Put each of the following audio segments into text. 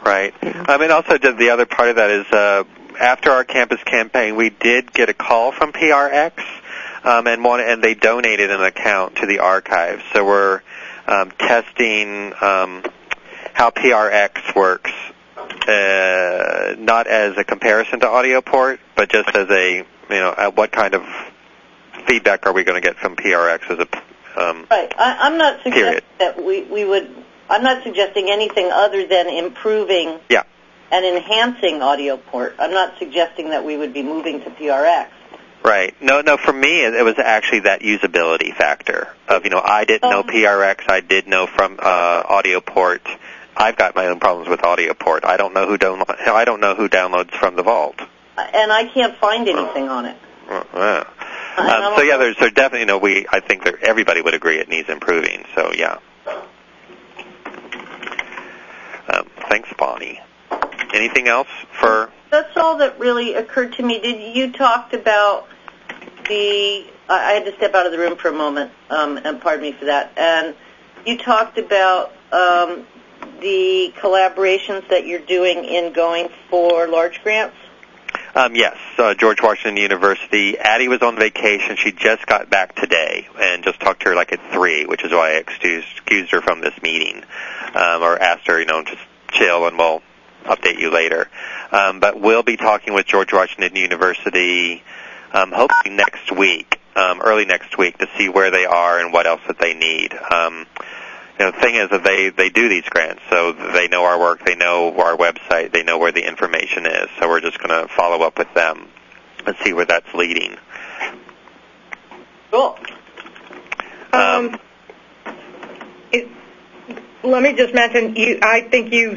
Right. I mean, also the other part of that is after our campus campaign, we did get a call from PRX, and they donated an account to the archive. So we're testing how PRX works, not as a comparison to AudioPort, but just as a, what kind of feedback are we going to get from PRX as a right. I'm not suggesting period. that we would. I'm not suggesting anything other than improving and enhancing AudioPort. I'm not suggesting that we would be moving to PRX. Right. No, for me, it was actually that usability factor of, I didn't know PRX. I did know from AudioPort. I've got my own problems with AudioPort. I don't know who downloads from the Vault. And I can't find anything on it. There's definitely, I think that everybody would agree it needs improving. So, yeah. Thanks, Bonnie. Anything else for? That's all that really occurred to me. You talked about I had to step out of the room for a moment, and pardon me for that. And you talked about the collaborations that you're doing in going for large grants. Yes, George Washington University. Addie was on vacation. She just got back today and just talked to her like at 3, which is why I excused her from this meeting, or asked her, just chill and we'll update you later. But we'll be talking with George Washington University hopefully next week, early next week, to see where they are and what else that they need. The thing is that they do these grants, so they know our work, they know our website, they know where the information is, so we're just going to follow up with them and see where that's leading. Cool. Let me just mention, I think you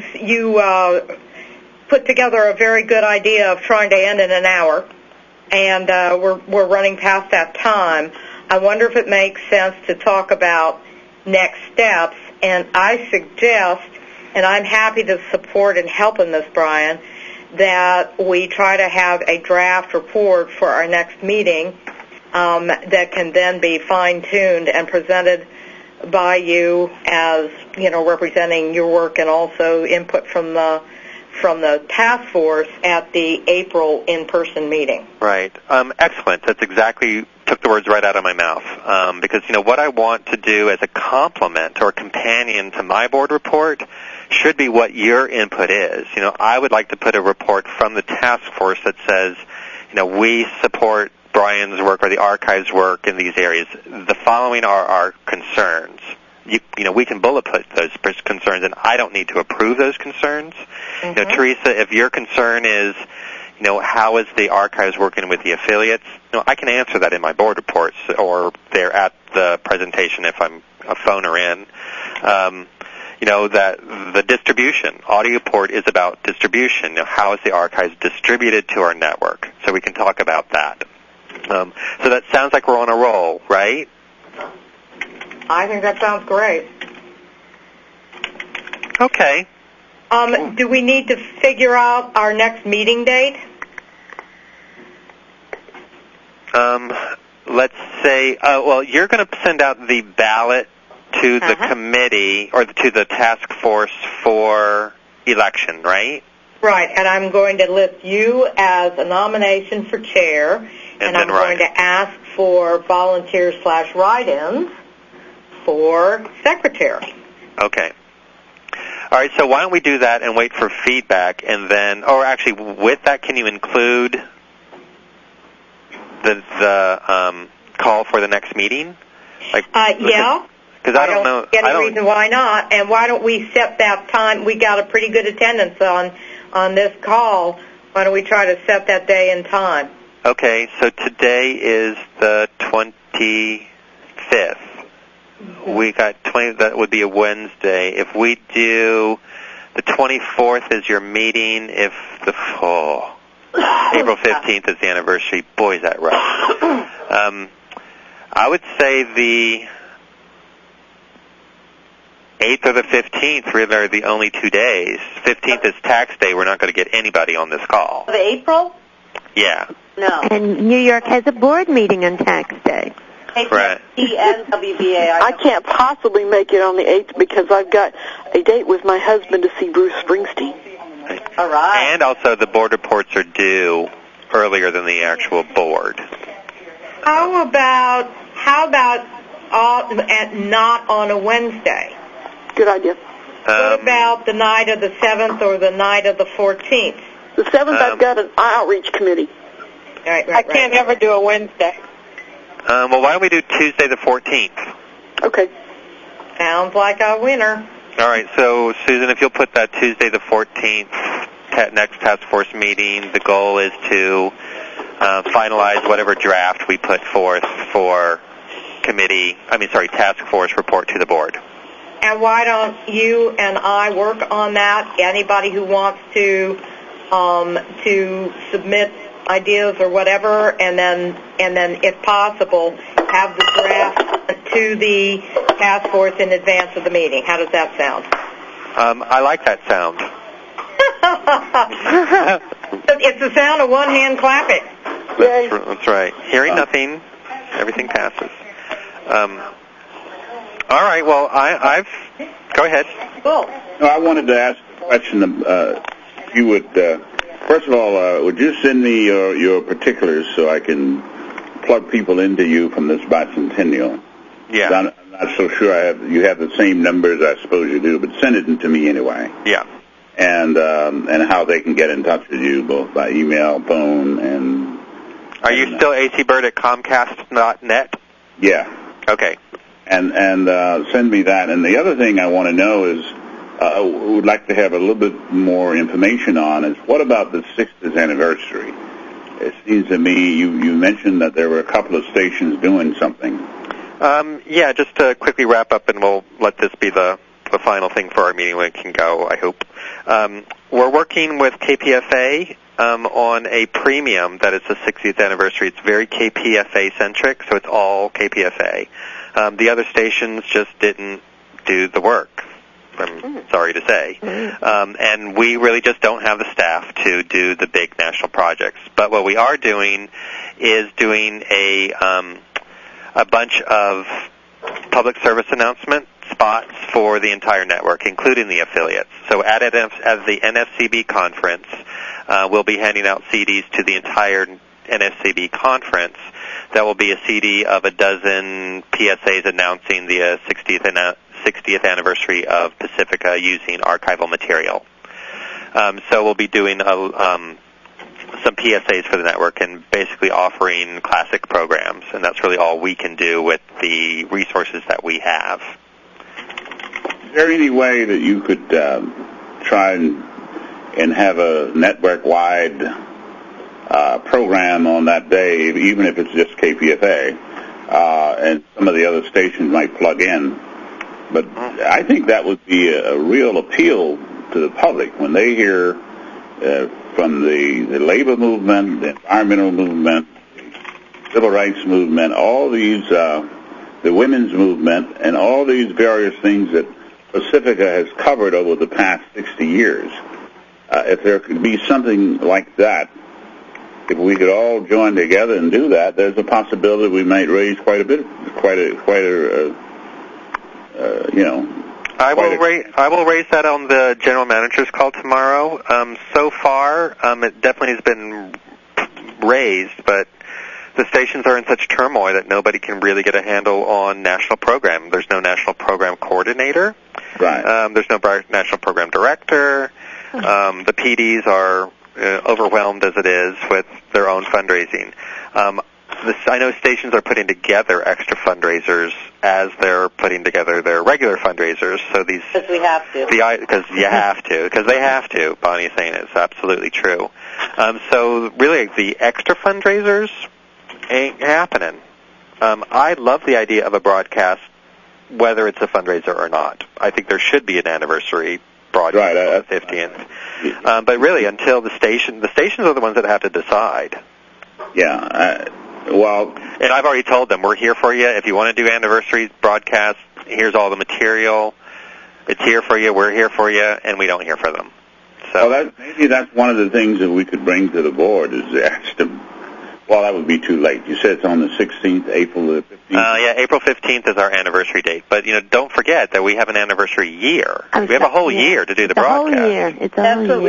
put together a very good idea of trying to end in an hour, and we're running past that time. I wonder if it makes sense to talk about next steps, and I suggest, and I'm happy to support and help in this, Brian, that we try to have a draft report for our next meeting that can then be fine-tuned and presented by you as, representing your work and also input from the task force at the April in-person meeting. Right. Excellent. That's exactly, took the words right out of my mouth. Because, what I want to do as a complement or companion to my board report should be what your input is. I would like to put a report from the task force that says, we support Brian's work or the archive's work in these areas. The following are our concerns. We can bullet put those concerns, and I don't need to approve those concerns. Mm-hmm. Teresa, if your concern is, how is the archives working with the affiliates, I can answer that in my board reports or there at the presentation if I'm a phoner in. That the distribution, AudioPort is about distribution. How is the archives distributed to our network? So we can talk about that. So that sounds like we're on a roll, right? I think that sounds great. Okay. Do we need to figure out our next meeting date? Let's say, you're going to send out the ballot to the committee or to the task force for election, right? Right, and I'm going to list you as a nomination for chair, and I'm going to ask for volunteers/write-ins for secretary. Okay. All right, so why don't we do that and wait for feedback, and then, or actually, with that, can you include the call for the next meeting? Yeah. Because I don't know. Any reason why not? And why don't we set that time? We got a pretty good attendance on this call. Why don't we try to set that day and time? Okay, so today is the 25th. We got 20. That would be a Wednesday. If we do the 24th is your meeting. If the April 15th is the anniversary. Boy, is that rough. I would say the 8th or the 15th really are the only 2 days. 15th is tax day. We're not going to get anybody on this call. Of April? Yeah. No. And New York has a board meeting on tax day. Right. And WBA. I can't possibly make it on the 8th because I've got a date with my husband to see Bruce Springsteen. All right. And also the board reports are due earlier than the actual board. How about not on a Wednesday? Good idea. What about the night of the 7th or the night of the 14th? The 7th, I've got an outreach committee. Right. I can't ever do a Wednesday. Well, why don't we do Tuesday the 14th? Okay. Sounds like a winner. All right, so Susan, if you'll put that Tuesday the 14th next task force meeting, the goal is to finalize whatever draft we put forth for task force report to the board. And why don't you and I work on that? Anybody who wants to submit ideas or whatever, and then if possible, have the draft to the task force in advance of the meeting. How does that sound? I like that sound. It's the sound of one hand clapping. That's right. Hearing nothing, everything passes. All right. Well, I've. Go ahead. Cool. No, I wanted to ask a question. If you would, first of all, would you send me your particulars so I can plug people into you from this bicentennial? Yeah. I'm not so sure you have the same numbers. I suppose you do, but send it to me anyway. Yeah. And how they can get in touch with you, both by email, phone, and. Are you still acbird at Comcast.net? Yeah. Okay. And send me that. And the other thing I want to know is, would like to have a little bit more information on is, what about the 60th anniversary? It seems to me you mentioned that there were a couple of stations doing something. Yeah, just to quickly wrap up, and we'll let this be the final thing for our meeting when it can go, I hope. We're working with KPFA on a premium that is the 60th anniversary. It's very KPFA-centric, so it's all KPFA. The other stations just didn't do the work, I'm sorry to say. And we really just don't have the staff to do the big national projects. But what we are doing is doing a bunch of public service announcement spots for the entire network, including the affiliates. So at the NFCB conference, we'll be handing out CDs to the entire NFCB conference. That will be a CD of a dozen PSAs announcing the 60th anniversary of Pacifica using archival material. So we'll be doing some PSAs for the network and basically offering classic programs, and that's really all we can do with the resources that we have. Is there any way that you could try and have a network-wide program on that day, even if it's just KPFA, and some of the other stations might plug in? But I think that would be a real appeal to the public when they hear from the labor movement, the environmental movement, the civil rights movement, all these, the women's movement, and all these various things that Pacifica has covered over the past 60 years. If there could be something like that, if we could all join together and do that, there's a possibility we might raise quite a I will raise that on the general manager's call tomorrow. So far, it definitely has been raised, but the stations are in such turmoil that nobody can really get a handle on national program. There's no national program coordinator. Right. There's no national program director. The PDs are overwhelmed as it is with their own fundraising. I know stations are putting together extra fundraisers as they're putting together their regular fundraisers. So these because we have to. Because you have to. Because they have to. Bonnie's saying it's absolutely true. So really, the extra fundraisers ain't happening. I love the idea of a broadcast, whether it's a fundraiser or not. I think there should be an anniversary broadcast on the 15th. But really, until the stations are the ones that have to decide. Yeah. And I've already told them, we're here for you. If you want to do anniversary broadcasts, here's all the material. It's here for you, we're here for you, and we don't hear for them. So maybe that's one of the things that we could bring to the board is ask them. Well, that would be too late. You said it's on the 16th, April the 15th? Yeah, April 15th is our anniversary date. But, don't forget that we have an anniversary year. We have a whole year to do the broadcast. It's a whole year.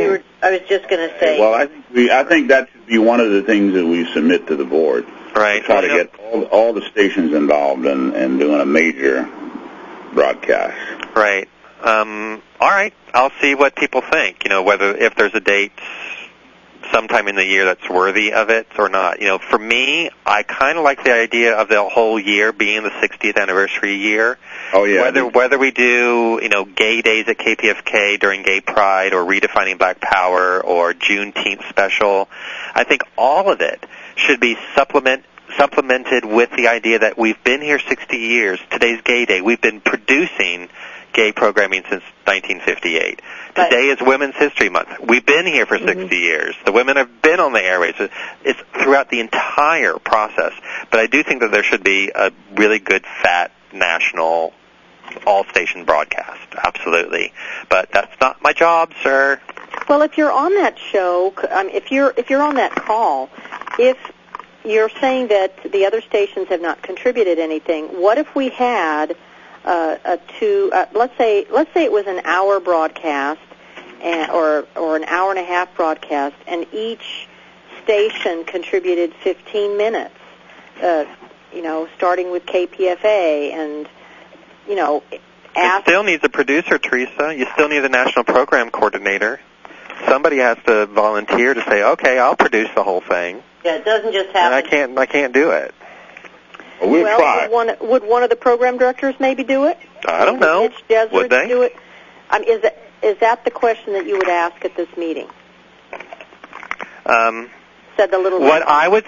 I was just going to say. Well, I think that should be one of the things that we submit to the board. Right. Try to get all the stations involved in doing a major broadcast. Right. All right. I'll see what people think. If there's a date sometime in the year that's worthy of it or not. For me, I kind of like the idea of the whole year being the 60th anniversary year. Oh yeah. Whether we do gay days at KPFK during Gay Pride or Redefining Black Power or Juneteenth special, I think all of it should be supplemented with the idea that we've been here 60 years. Today's Gay Day. We've been producing gay programming since 1958. Today is Women's History Month. We've been here for 60 years. The women have been on the airways. It's throughout the entire process. But I do think that there should be a really good, fat, national, all-station broadcast. Absolutely. But that's not my job, sir. Well, if you're on that show, if you're on that call, if you're saying that the other stations have not contributed anything, what if we had let's say it was an hour broadcast or an hour and a half broadcast, and each station contributed 15 minutes, starting with KPFA, and it still needs a producer, Teresa. You still need a national program coordinator. Somebody has to volunteer to say, okay, I'll produce the whole thing. Yeah, it doesn't just happen. And I can't do it. Well, we'll try. Would one of the program directors maybe do it? I don't know. Would they do it? Is that the question that you would ask at this meeting? Said the little. What I would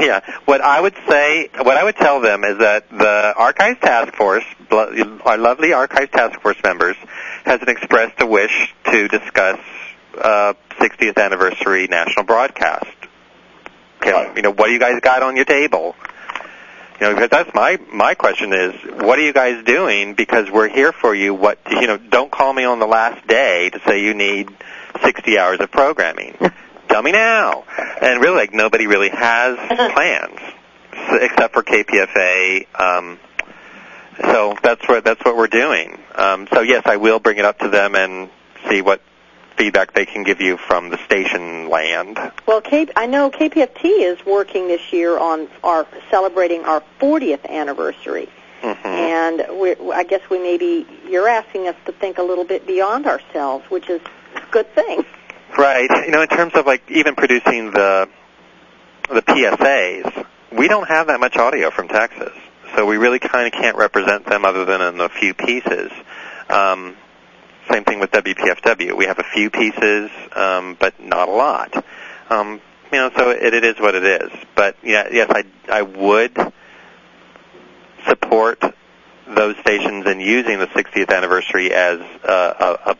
tell them is that the Archives Task Force, our lovely Archives Task Force members, has expressed a wish to discuss 60th anniversary national broadcast. Okay, what do you guys got on your table? Because that's my question is, what are you guys doing? Because we're here for you. Don't call me on the last day to say you need 60 hours of programming. Tell me now. And really, nobody really has plans except for KPFA. So that's what we're doing. So yes, I will bring it up to them and see what feedback they can give you from the station land. Well, I know KPFT is working this year on celebrating our 40th anniversary, and I guess you're asking us to think a little bit beyond ourselves, which is a good thing. Right. In terms of even producing the PSAs, we don't have that much audio from Texas, so we really kind of can't represent them other than in a few pieces. Same thing with WPFW. We have a few pieces, but not a lot. So it is what it is. But yes, I would support those stations in using the 60th anniversary as a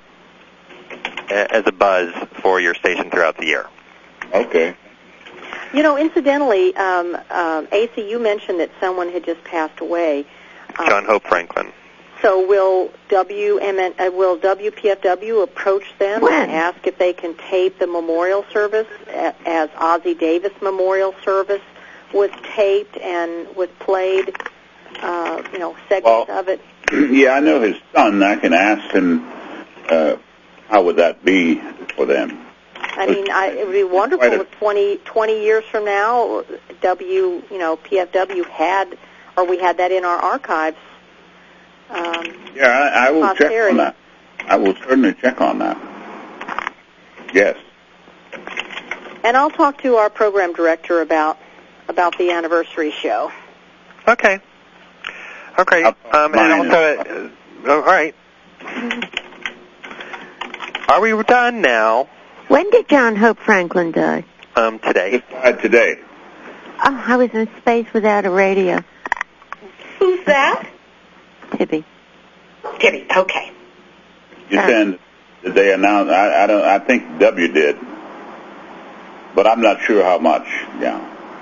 buzz for your station throughout the year. Okay. Incidentally, AC, you mentioned that someone had just passed away. John Hope Franklin. So will WPFW approach them and ask if they can tape the memorial service as Ozzie Davis Memorial Service was taped and was played, segments of it? Yeah, I know his son. I can ask him how would that be for them. I mean, it would be wonderful if 20 years from now, PFW we had that in our archives. I will check on that. I will certainly check on that. Yes. And I'll talk to our program director about the anniversary show. Okay. Okay. And also, all right. Are we done now? When did John Hope Franklin die? Today. Today. Oh, I was in space without a radio. Who's that? Tibby. Okay. You saying did they announce? I think W did, but I'm not sure how much. Yeah.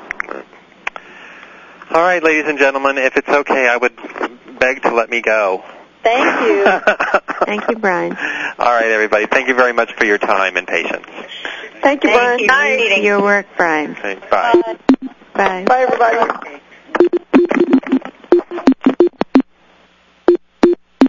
All right, ladies and gentlemen, if it's okay, I would beg to let me go. Thank you. Thank you, Brian. All right, everybody. Thank you very much for your time and patience. Thank you, Brian. Thank you for your work, Brian. Okay, bye. Bye. Bye, everybody.